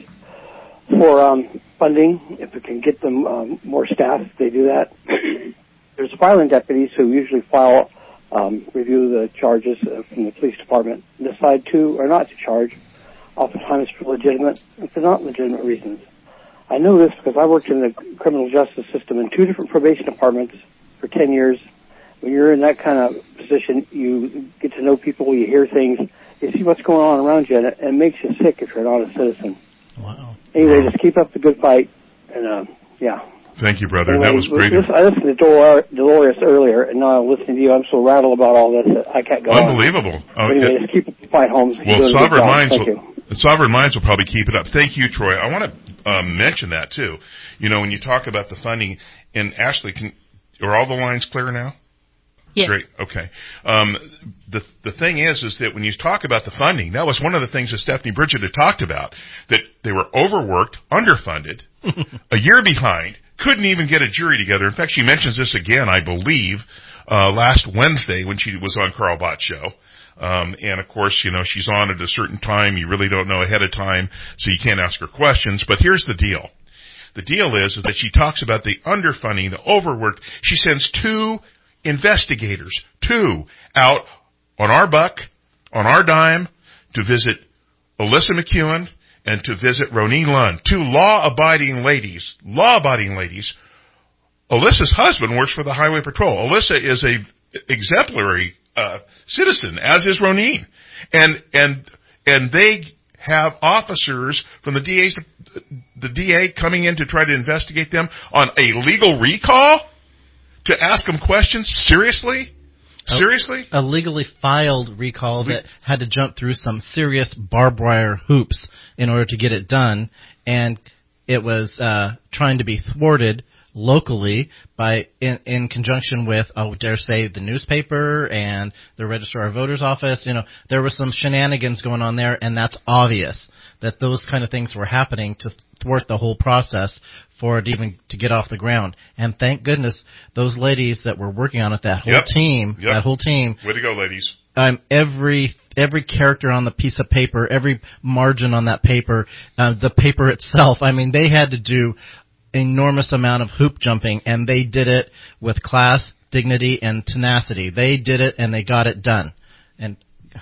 for um, funding. If it can get them um, more staff, they do that. There's filing deputies who usually file, um, review the charges uh, from the police department, decide to or not to charge, oftentimes for legitimate and for not legitimate reasons. I know this because I worked in the criminal justice system in two different probation departments for ten years. When you're in that kind of position, you get to know people, you hear things, you see what's going on around you, and it, it makes you sick if you're not a citizen. Wow. Anyway, just keep up the good fight, and uh, yeah. Thank you, brother. Anyway, that was great. This, I listened to Dolor- Dolores earlier, and now I'm listening to you. I'm so rattled about all this that I can't go Unbelievable. on. Unbelievable. Anyway, just keep up the fight, Holmes. Well, Sovereign Minds, Thank will, you. the Sovereign Minds will probably keep it up. Thank you, Troy. I want to um, mention that, too. You know, when you talk about the funding, and Ashley, can, are all the lines clear now? Yes. Great. Okay. Um, the the thing is, is that when you talk about the funding, that was one of the things that Stephanie Bridget had talked about, that they were overworked, underfunded, a year behind, couldn't even get a jury together. In fact, she mentions this again, I believe, uh, last Wednesday when she was on Carl Bott's show. Um, and of course, you know, she's on at a certain time. You really don't know ahead of time, so you can't ask her questions. But here's the deal. The deal is, is that she talks about the underfunding, the overwork. She sends two investigators, two, out on our buck, on our dime, to visit Alyssa McEwen and to visit Roneen Lund, two law-abiding ladies, law-abiding ladies. Alyssa's husband works for the Highway Patrol. Alyssa is a exemplary uh, citizen, as is Roneen. And, and, and they have officers from the D A's, the D A coming in to try to investigate them on a legal recall? To ask them questions? Seriously? Seriously? A, a legally filed recall Le- that had to jump through some serious barbed wire hoops in order to get it done, and it was uh, trying to be thwarted locally by in, in conjunction with, I would dare say, the newspaper and the Registrar of Voters office. You know, there were some shenanigans going on there, and that's obvious that those kind of things were happening to thwart the whole process for it even to get off the ground. And thank goodness those ladies that were working on it, that whole yep. team, yep. that whole team. Way to go, ladies. Um, every every character on the piece of paper, every margin on that paper, uh, the paper itself. I mean, they had to do enormous amount of hoop jumping, and they did it with class, dignity, and tenacity. They did it, and they got it done. And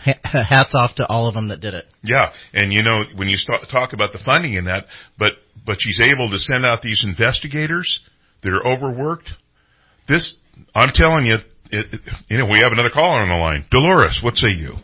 hats off to all of them that did it. Yeah, and you know, when you start, talk about the funding in that, but but she's able to send out these investigators that are overworked. This, I'm telling you, it, it, you know, we have another caller on the line. Dolores, what say you?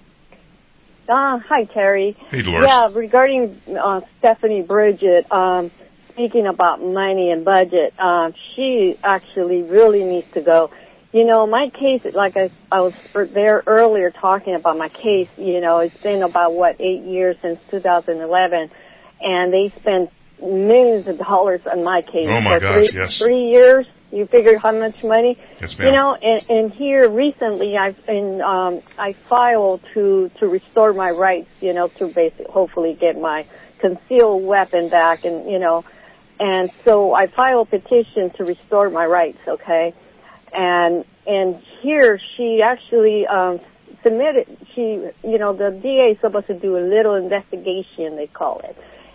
Uh, hi, Terry. Hey, Dolores. Yeah, regarding uh, Stephanie Bridget, um, speaking about money and budget, uh, she actually really needs to go. You know, my case, like I, I was there earlier talking about my case, you know, it's been about, what, eight years since two thousand eleven, and they spent millions of dollars on my case. Oh, my for gosh, three, yes. Three years, you figured how much money? Yes, ma'am. You know, and, and here recently I've been, um, I filed to, to restore my rights, you know, to basically hopefully get my concealed weapon back, and, you know, and so I filed a petition to restore my rights, okay? And and here she actually um, submitted. She, you know, the D A is supposed to do a little investigation, they call it,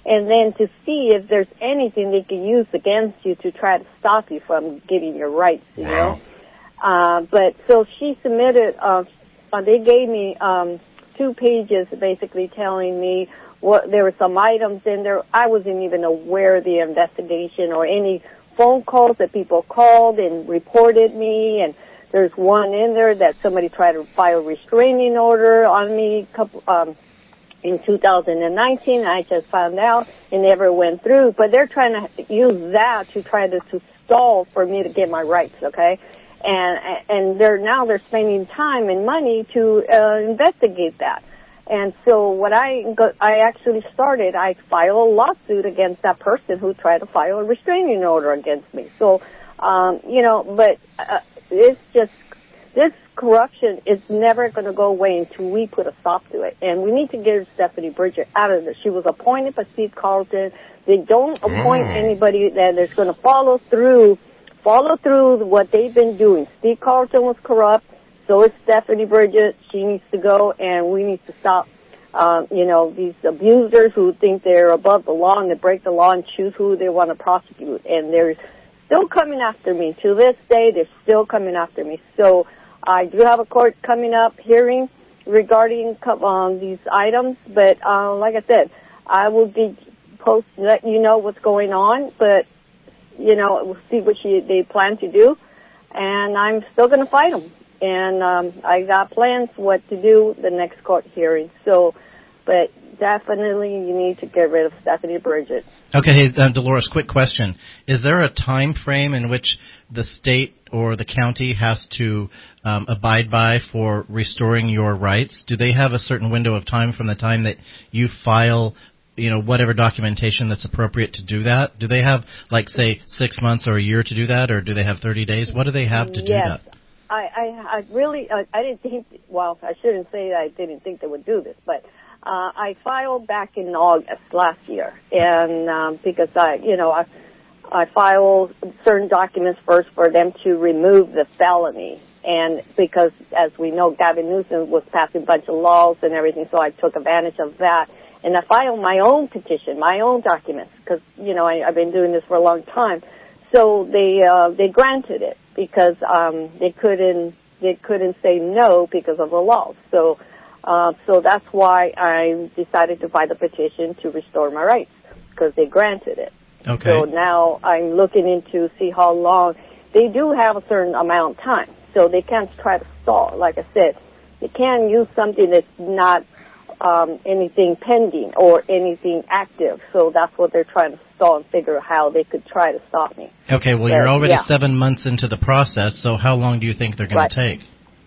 and then to see if there's anything they can use against you to try to stop you from getting your rights, you wow. know. Uh, but so she submitted, uh, uh, they gave me um, two pages basically telling me what there were some items in there. I wasn't even aware of the investigation or any phone calls that people called and reported me, and there's one in there that somebody tried to file a restraining order on me couple, um, in two thousand nineteen. I just found out it never went through, but they're trying to use that to try to, to stall for me to get my rights, okay? And and they're now they're spending time and money to uh, investigate that. And so what I got, I actually started, I filed a lawsuit against that person who tried to file a restraining order against me. So, um, you know, but uh, it's just, this corruption is never going to go away until we put a stop to it. And we need to get Stephanie Bridget out of this. She was appointed by Steve Carlton. They don't appoint mm. anybody that is going to follow through, follow through what they've been doing. Steve Carlton was corrupt. So is Stephanie Bridget. She needs to go, and we need to stop, um, you know, these abusers who think they're above the law and they break the law and choose who they want to prosecute. And they're still coming after me. To this day, they're still coming after me. So I do have a court coming up hearing regarding um, these items. But uh, like I said, I will be post let you know what's going on. But, you know, we'll see what she, they plan to do. And I'm still going to fight them. And um, I got plans what to do the next court hearing. So, but definitely you need to get rid of Stephanie Bridget. Okay, hey, uh, Dolores, quick question. Is there a time frame in which the state or the county has to um, abide by for restoring your rights? Do they have a certain window of time from the time that you file, you know, whatever documentation that's appropriate to do that? Do they have, like, say, six months or a year to do that, or do they have thirty days? What do they have to yes. do that? I, I, I really, I, I didn't think, well, I shouldn't say I didn't think they would do this, but uh, I filed back in August last year, and um, because I, you know, I, I filed certain documents first for them to remove the felony, and because, as we know, Gavin Newsom was passing a bunch of laws and everything, so I took advantage of that, and I filed my own petition, my own documents, because, you know, I, I've been doing this for a long time. So they uh, they granted it because um, they couldn't they couldn't say no because of the laws. So uh, so that's why I decided to file the petition to restore my rights because they granted it. Okay. So now I'm looking into see how long they do have a certain amount of time. So they can't try to stall. Like I said, they can't use something that's not um, anything pending or anything active. So that's what they're trying to stall and figure out how they could try to stop me. Okay, well, but, you're already yeah. seven months into the process, so how long do you think they're going right. to take?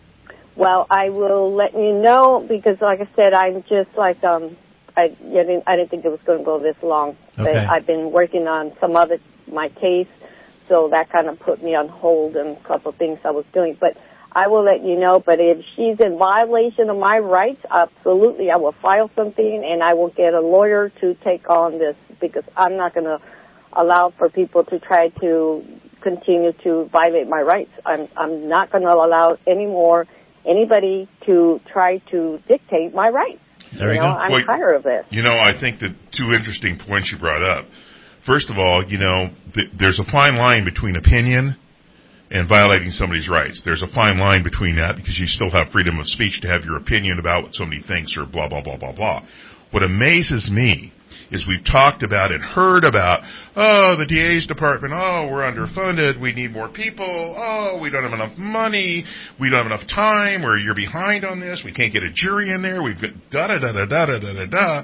Well, I will let you know because, like I said, I'm just like, um, I, I, didn't, I didn't think it was going to go this long. Okay. But I've been working on some other, my case, so that kind of put me on hold and a couple of things I was doing. But I will let you know, but if she's in violation of my rights, absolutely, I will file something and I will get a lawyer to take on this because I'm not going to allow for people to try to continue to violate my rights. I'm, I'm not going to allow any more anybody to try to dictate my rights. There you you know, go. I'm Well, tired of this. You know, I think that two interesting points you brought up. First of all, you know, th- there's a fine line between opinion and violating somebody's rights. There's a fine line between that because you still have freedom of speech to have your opinion about what somebody thinks or blah, blah, blah, blah, blah. What amazes me is we've talked about and heard about, oh, the D A's department, oh, we're underfunded, we need more people, oh, we don't have enough money, we don't have enough time, or you're behind on this, we can't get a jury in there, we've got da-da-da-da-da-da-da-da.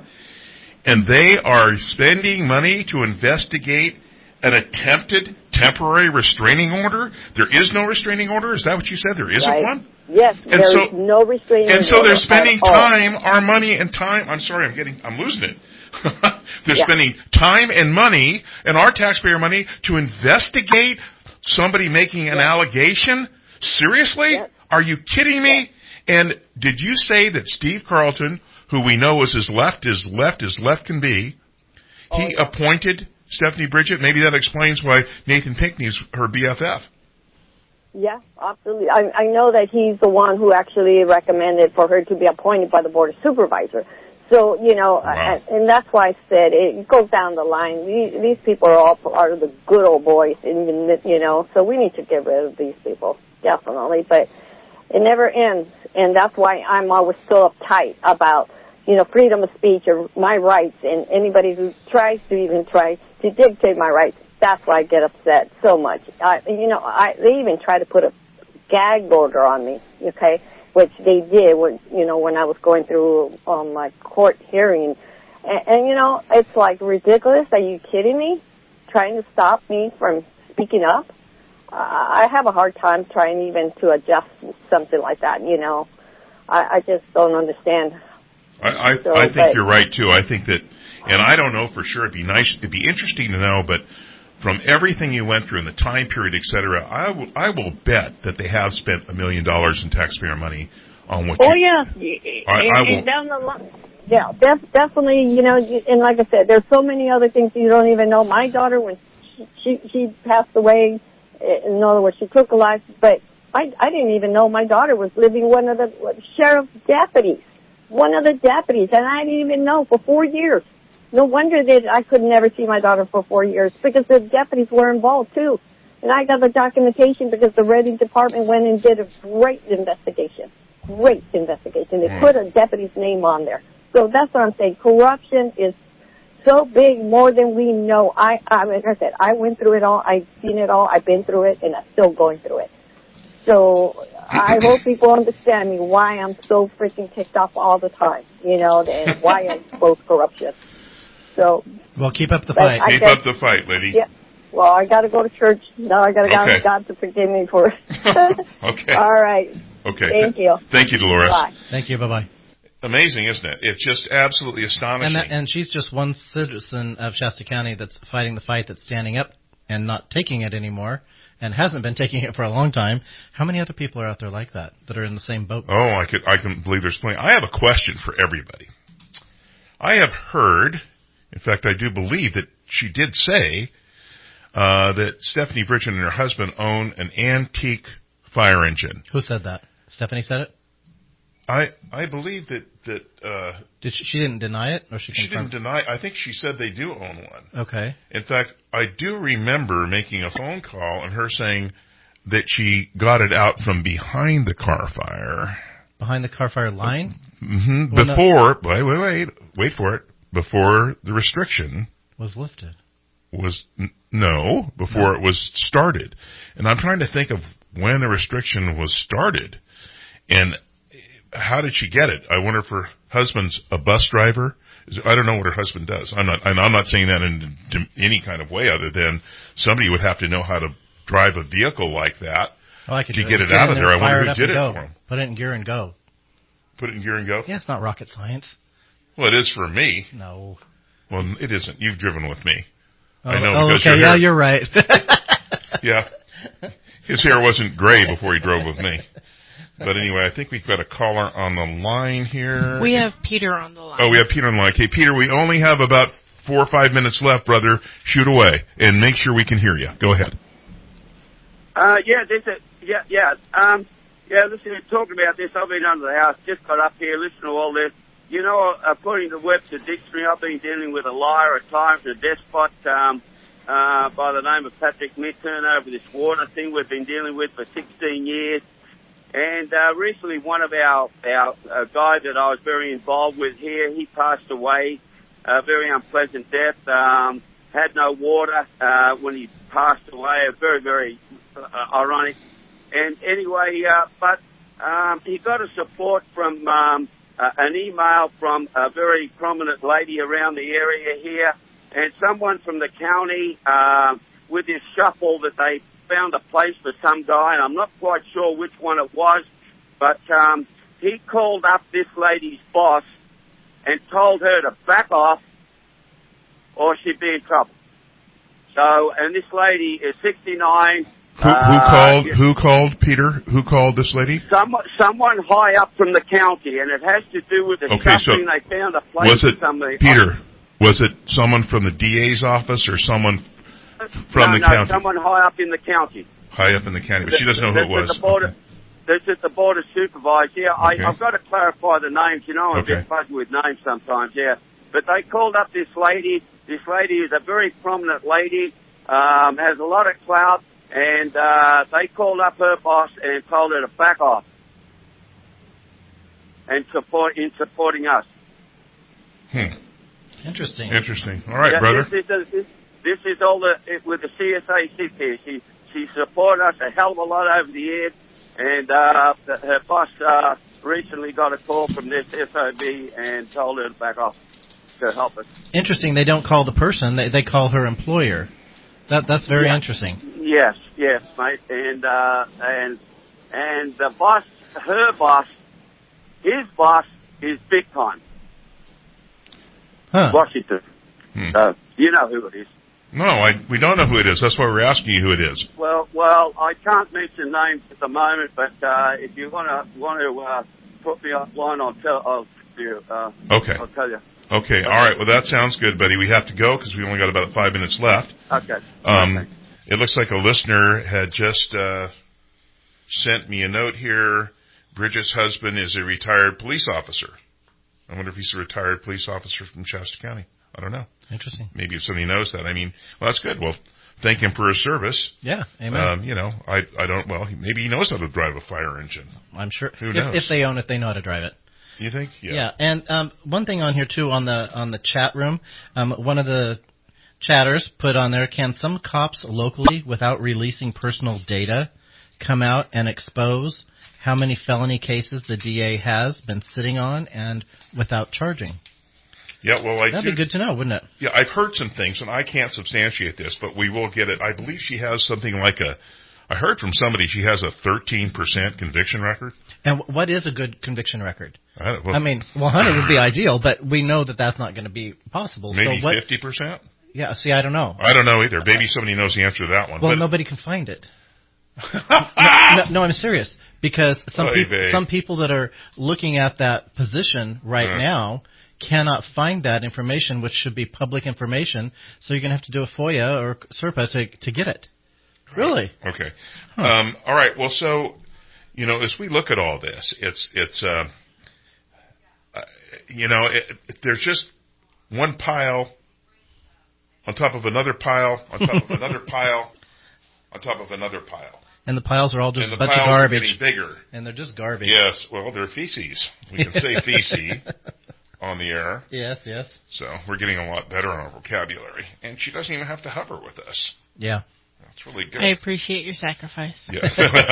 And they are spending money to investigate an attempted temporary restraining order? There is no restraining order? Is that what you said? There isn't right. one? Yes, and there so, is no restraining order. And so they're spending at all. time, our money and time. I'm sorry, I'm getting, I'm losing it. They're yeah. spending time and money and our taxpayer money to investigate somebody making an yeah. allegation? Seriously? Yeah. Are you kidding me? Yeah. And did you say that Steve Carlton, who we know is as left as left as left can be, oh, he yeah. appointed Stephanie Bridget? Maybe that explains why Nathan Pinckney's her B F F. Yeah, absolutely. I, I know that he's the one who actually recommended for her to be appointed by the Board of Supervisors. So, you know, Wow. I, and that's why I said it goes down the line. These, these people are all part of the good old boys, and, you know, so we need to get rid of these people, definitely. But it never ends, and that's why I'm always so uptight about, you know, freedom of speech or my rights, and anybody who tries to even try to dictate my rights, that's why I get upset so much. I, you know, I, they even try to put a gag order on me, okay? Which they did when, you know, when I was going through um, my court hearing. And, and, you know, it's like ridiculous. Are you kidding me? Trying to stop me from speaking up? Uh, I have a hard time trying even to adjust something like that, you know. I, I just don't understand. I, I, so, I think but, you're right, too. I think that, and I don't know for sure, it'd be nice, it'd be interesting to know, but from everything you went through in the time period, et cetera, I will, I will bet that they have spent a million dollars in taxpayer money on what oh, you... yeah. I, and, I will, and down the line, yeah, def- definitely, you know, and like I said, there's so many other things you don't even know. My daughter, when she, she, she passed away, in other words, she took a life, but I, I didn't even know my daughter was living one of the sheriff's deputies, one of the deputies, and I didn't even know for four years. No wonder that I could never see my daughter for four years because the deputies were involved too. And I got the documentation because the Reading Department went and did a great investigation. Great investigation. They put a deputy's name on there. So that's what I'm saying. Corruption is so big, more than we know. I, I, like I said, I went through it all. I've seen it all. I've been through it, and I'm still going through it. So I hope people understand me why I'm so freaking ticked off all the time, you know, and why I expose corruption. So, well, keep up the fight. Keep guess, up the fight, lady. Yeah. Well, I got to go to church. Now I got to okay. ask God to forgive me for it. Okay. All right. Okay. Thank Th- you. Thank you, Dolores. Bye. Thank you. Bye-bye. Amazing, isn't it? It's just absolutely astonishing. And, that, and she's just one citizen of Shasta County that's fighting the fight, that's standing up and not taking it anymore, and hasn't been taking it for a long time. How many other people are out there like that, that are in the same boat? Oh, I could, I can believe there's plenty. I have a question for everybody. I have heard, in fact, I do believe that she did say uh, that Stephanie Bridget and her husband own an antique fire engine. Who said that? Stephanie said it? I I believe that that uh, did she, she didn't deny it, or she she confirmed? didn't deny. I think she said they do own one. Okay. In fact, I do remember making a phone call and her saying that she got it out from behind the car fire. Behind the car fire line? Mm-hmm. Well, Before, no. wait, wait, wait, wait for it. Before the restriction was lifted. Was n- no before no. it was started, and I'm trying to think of when the restriction was started, and how did she get it? I wonder if her husband's a bus driver. I don't know what her husband does. I'm not, and I'm not saying that in any kind of way other than somebody would have to know how to drive a vehicle like that oh, I could to do get it, it out of there. I wonder who did it go. for him. Put it in gear and go. Put it in gear and go? Yeah, it's not rocket science. Well, it is for me. No. Well, it isn't. You've driven with me. Oh, I know. Oh, because okay. your Yeah, hair, you're right. yeah. His hair wasn't gray before he drove with me. But anyway, I think we've got a caller on the line here. We have Peter on the line. Oh, we have Peter on the line. Okay, Peter, we only have about four or five minutes left, brother. Shoot away and make sure we can hear you. Go ahead. Uh, yeah, this is, yeah, yeah, um, yeah, listen, talking about this, I've been under the house, just got up here, listening to all this. You know, according to Webster Dictionary, I've been dealing with a liar at times, a despot, um, uh, by the name of Patrick Midturn over this water thing we've been dealing with for sixteen years. And, uh, recently one of our, our, uh, guy that I was very involved with here, he passed away, a very unpleasant death, um, had no water, uh, when he passed away, a very, very, uh, ironic. And anyway, uh, but, um, he got a support from, um, uh, an email from a very prominent lady around the area here, and someone from the county, uh, with this shuffle that they found a place for some guy, and I'm not quite sure which one it was, but um, he called up this lady's boss and told her to back off or she'd be in trouble. So, and this lady is sixty-nine. Who, who uh, called? Who called Peter? Who called this lady? Someone, someone high up from the county, and it has to do with the okay, shuffling. So they found a place was it for somebody. Peter? Was it someone from the D A's office or someone from no, the no, county? someone high up in the county. High up in the county, but she doesn't know who it was. The border, okay. That's at the Board of Supervisors. Yeah, Okay. I, I've got to clarify the names. You know, I'm Okay. a bit fuzzy with names sometimes, yeah. But they called up this lady. This lady is a very prominent lady, um, has a lot of clout, and uh, they called up her boss and told her to back off and support in supporting us. Hmm. Interesting. Interesting. All right, Yeah, brother. This is, this, this is all the, it, with the C S A sit here. She, she supported us a hell of a lot over the years, and uh, the, her boss uh, recently got a call from this S O B and told her to back off to help us. Interesting. They don't call the person; they they call her employer. That that's very Yeah. interesting. Yes, yes, mate, and uh, and and the boss, her boss, his boss is big time. Huh. Washington. Hmm. Uh, you know who it is. No, I, we don't know who it is. That's why we're asking you who it is. Well, well, I can't mention names at the moment, but uh, if you want to want to uh, put me offline, I'll tell. I'll you. Uh, Okay. I'll tell you. Okay, all right. Well, that sounds good, buddy. We have to go because we only got about five minutes left. Okay. Um, Okay. It looks like a listener had just uh, sent me a note here. Bridget's husband is a retired police officer. I wonder if he's a retired police officer from Shasta County. I don't know. Interesting. Maybe if somebody knows that. I mean, well, that's good. Well, thank him for his service. Yeah, amen. Um, you know, I I don't. Well, he, maybe he knows how to drive a fire engine. I'm sure. Who if, knows? if they own it, they know how to drive it. You think? Yeah. Yeah, and um, one thing on here too on the on the chat room, um, one of the chatters put on there: can some cops locally, without releasing personal data, come out and expose how many felony cases the D A has been sitting on and without charging? Yeah. Well, I That'd do, be good to know, wouldn't it? Yeah, I've heard some things, and I can't substantiate this, but we will get it. I believe she has something like a. I heard from somebody she has a thirteen percent conviction record. And what is a good conviction record? I, don't, well, I mean, one hundred would be ideal, but we know that that's not going to be possible. maybe so what, fifty percent? Yeah, see, I don't know. I don't know either. Maybe somebody knows the answer to that one. Well, but nobody can find it. no, no, no, I'm serious. Because some, Oy peop- vey. some people that are looking at that position right Uh. now cannot find that information, which should be public information, so you're going to have to do a FOIA or SERPA to, to get it. Really? Okay. Um, all right. Well, so, you know, as we look at all this, it's, it's, uh, uh, you know, it, it, there's just one pile on top of another pile, on top of another pile, on top of another pile. And the piles are all just And a the bunch of piles are garbage. getting bigger. And they're just garbage. Yes. Well, they're feces. We can say feces on the air. Yes, yes. So we're getting a lot better on our vocabulary. And she doesn't even have to hover with us. Yeah. That's really good. I appreciate your sacrifice. Yeah.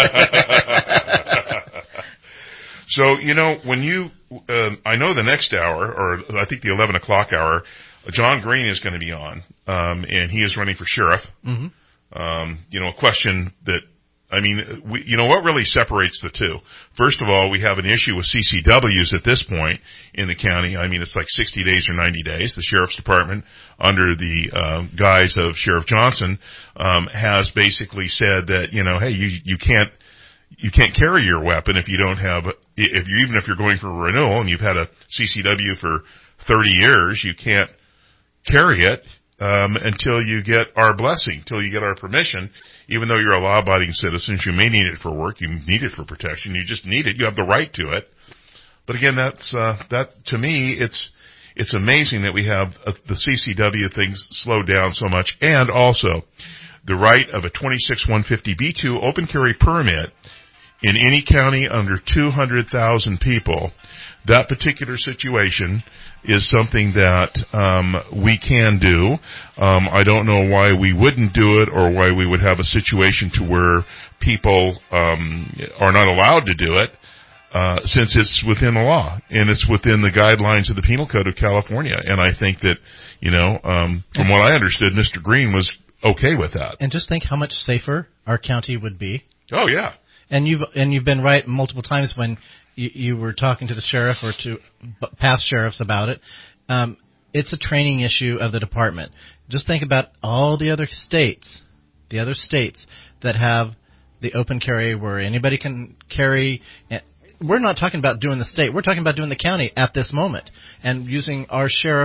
So, you know, when you, uh, I know the next hour, or I think the eleven o'clock hour, John Green is going to be on, um, and he is running for sheriff. Mm-hmm. Um, you know, a question that, I mean, we, you know, what really separates the two? First of all, we have an issue with C C Ws at this point in the county. I mean, it's like sixty days or ninety days. The Sheriff's Department, under the uh, guise of Sheriff Johnson, um, has basically said that, you know, hey, you you can't you can't carry your weapon if you don't have, if you even if you're going for a renewal and you've had a C C W for thirty years, you can't carry it um, until you get our blessing, until you get our permission. Even though you're a law-abiding citizen, you may need it for work, you need it for protection, you just need it, you have the right to it. But again, that's, uh, that, to me, it's, it's amazing that we have uh, the C C W things slowed down so much, and also the right of a twenty-six one fifty B two open carry permit in any county under two hundred thousand people. That particular situation is something that um, we can do. Um, I don't know why we wouldn't do it, or why we would have a situation to where people um, are not allowed to do it, uh, since it's within the law and it's within the guidelines of the Penal Code of California. And I think that, you know, um, from what I understood, Mister Green was okay with that. And just think how much safer our county would be. Oh yeah. And you've and you've been right multiple times when you, you were talking to the sheriff or to past sheriffs about it. Um, it's a training issue of the department. Just think about all the other states, the other states that have the open carry where anybody can carry. We're not talking about doing the state. We're talking about doing the county at this moment and using our sheriff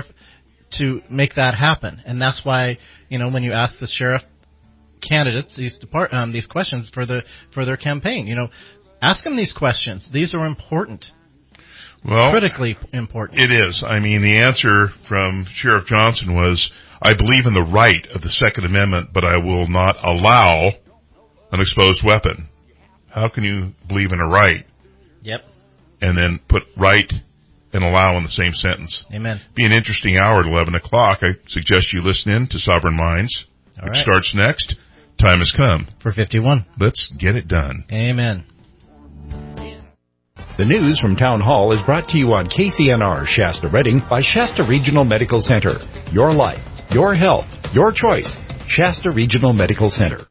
to make that happen. And that's why, you know, when you ask the sheriff candidates these depart um, these questions for the for their campaign, you know, Ask them these questions. These are important. Well, critically important. It is. I mean, the answer from Sheriff Johnson was, I believe in the right of the Second Amendment, but I will not allow an exposed weapon. How can you believe in a right? Yep. And then put right and allow in the same sentence. Amen. Be an interesting hour at eleven o'clock. I suggest you listen in to Sovereign Minds, All which right. starts next. Time has come. For fifty-one. Let's get it done. Amen. The news from Town Hall is brought to you on K C N R Shasta Redding by Shasta Regional Medical Center. Your life, your health, your choice. Shasta Regional Medical Center.